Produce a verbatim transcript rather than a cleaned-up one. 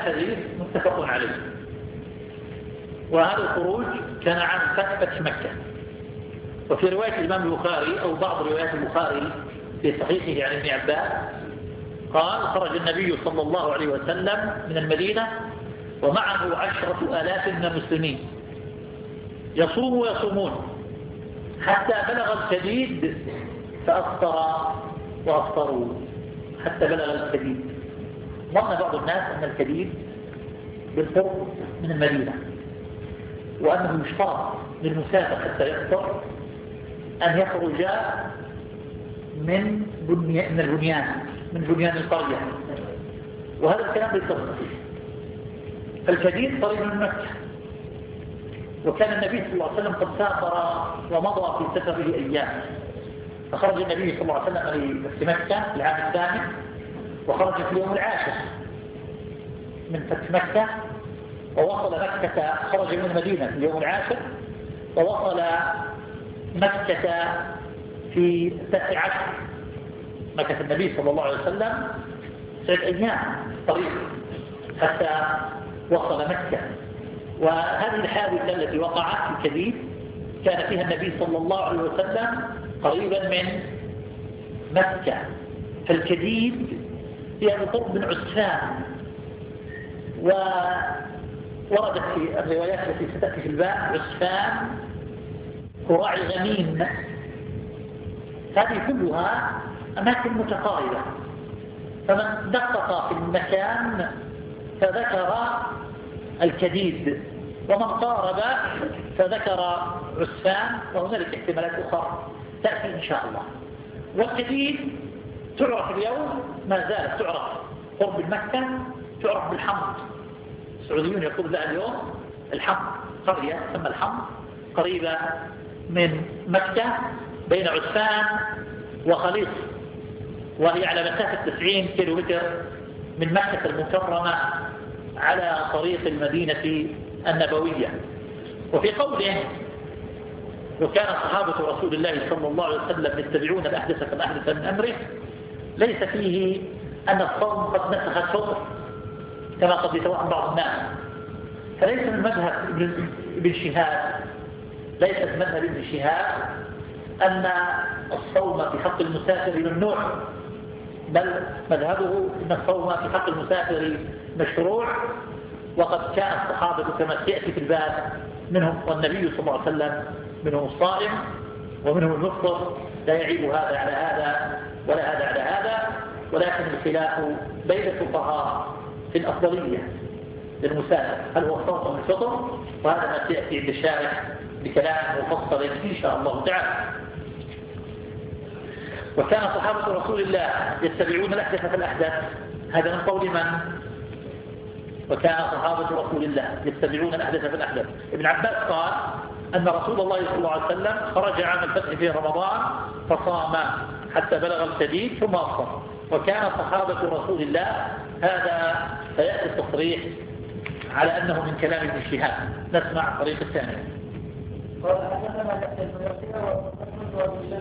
الحديث متفق عليه. وهذا الخروج كان عن فتح مكة. وفي رواية الإمام البخاري أو بعض روايات البخاري في صحيحه عن ابن عباس قال خرج النبي صلى الله عليه وسلم من المدينة ومعه عشرة آلاف من المسلمين يصوم ويصومون حتى بلغ الشديد فأفطر وأفطروا. حتى بلغ الشديد، ظن بعض الناس أن الشديد بالقرب من المدينة، وأنه يشترط للمسافر حتى يفطر أن يخرج من بني... من البنيان من بنيان القرية، وهذا الكلام ليس صحيح. فالشديد قريب من مكة، وكان النبي صلى الله عليه وسلم قد سافر ومضى في سفره أيام، فخرج النبي صلى الله عليه وسلم في مكة في العام الثامن، وخرج في اليوم العاشر من فتح مكة، ووصل مكة، خرج من المدينة في اليوم العاشر ووصل مكة في التاسع عشر. مكة النبي صلى الله عليه وسلم ست أيام طريق حتى وصل مكة. وهذه الحادثة التي وقعت في كديد كان فيها النبي صلى الله عليه وسلم قريبا من مكة. فالكديد هي بقرب من عسفان، ووردت في الروايات التي ستأتي في الباب عسفان قراع غميم. هذه كلها أماكن متقاربة، فمن دقق في المكان فذكر الكديد، ومن قارب فذكر عسفان، وهنالك احتمالات أخرى تأتي إن شاء الله. والكديد تعرف اليوم، ما زالت تعرف قرب مكة، تعرف بالحمض. السعوديون يقول لها اليوم الحمض، قرية تسمى الحمض قريبة من مكة بين عسفان وخليص، وهي على مسافة تسعين كيلو متر من مكة المكرمة على طريق المدينة النبوية. وفي قوله وكان صحابة رسول الله صلى الله عليه وسلم يتبعون الأحدث فالأحدث من أمره، ليس فيه أن الصوم قد نسخ الفطر كما قد يتوهم بعض الناس. فليس من مذهب ابن شهاب ليس من مذهب ابن شهاب أن الصوم في حق المسافر ممنوع، بل مذهبه أن الصوم في حق المسافر مشروع. وقد كان الصحابة كما سيأتي في الباب منهم والنبي صلى الله عليه وسلم منهم الصائم ومنهم المفطر، لا يعيب هذا على هذا ولا هذا على هذا، ولكن الخلاف بين الفقهاء في الأفضلية للمسافر، هل هو الصوم من الفطر؟ وهذا ما سيأتي عند الشارح بكلام مفصل إن شاء الله تعالى. وكان صحابة رسول الله يتبعون الأحدث فالأحدث، هذا من قول من؟ وكان صحابة رسول الله يتبعون الأحدث فالأحدث. ابن عباس قال أن رسول الله صلى الله عليه وسلم خرج عام الفتح في رمضان فصام حتى بلغ الشديد ثم أفطر. وكان صحابة رسول الله، هذا سيأتي التصريح على أنه من كلام ابن شهاب. نسمع الطريق الثاني.